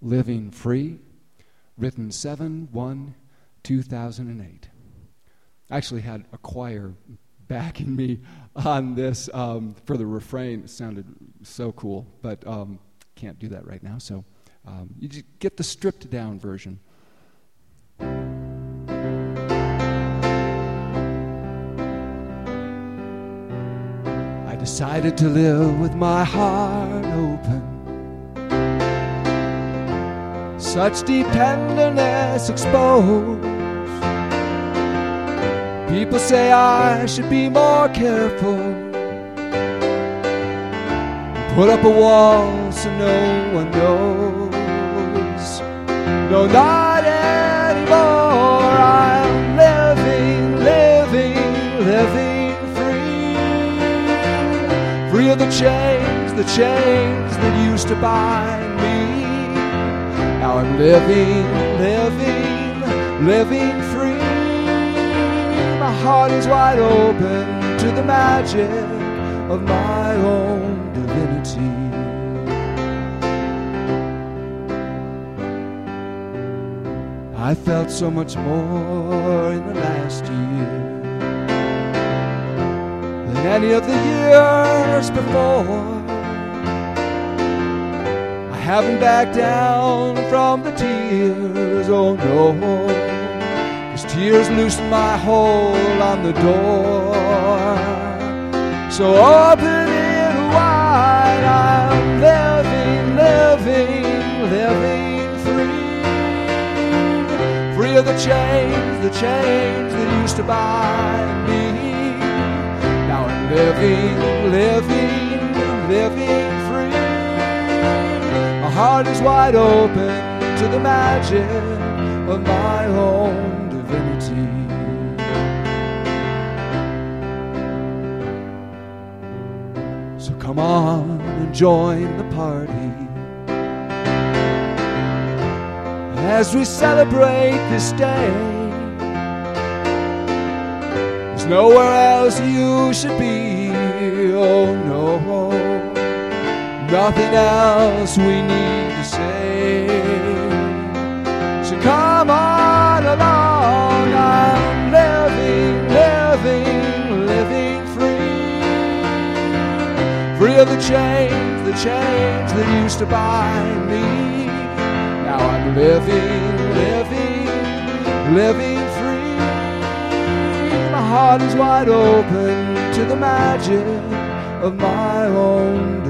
Living Free, written 7/1/2008. I actually had a choir backing me on this for the refrain. It sounded so cool, but can't do that right now, so you just get the stripped down version. I decided to live with my heart open. Such deep tenderness exposed. People say I should be more careful. Put up a wall so no one knows. No, not anymore. I'm living free. Free of the chains that used to bind me. Now I'm living free. My heart is wide open to the magic of my own divinity. I felt so much more in the last year than any of the years before. I haven't backed down from the tears, oh no, 'cause tears loosen my hold on the door. So open it wide. I'm living free. Free of the chains that used to bind me. Now I'm living free. My heart is wide open to the magic of my own divinity. So come on and join the party as we celebrate this day. There's nowhere else you should be, oh no, nothing else we need to say. So come on along. I'm living free. Free of the chains that used to bind me. Now I'm living free. My heart is wide open to the magic of my own